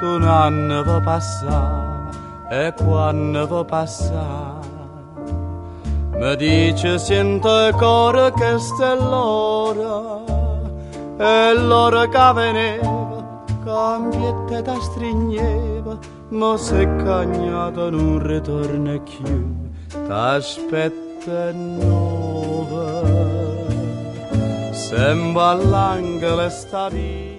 un anno va passare e quando va passare mi dice sento il cuore che sta l'ora e l'ora che veneva cambiette da strigneva ma se cagnato non ritorna più t'aspetta nuova sembra l'angelo sta via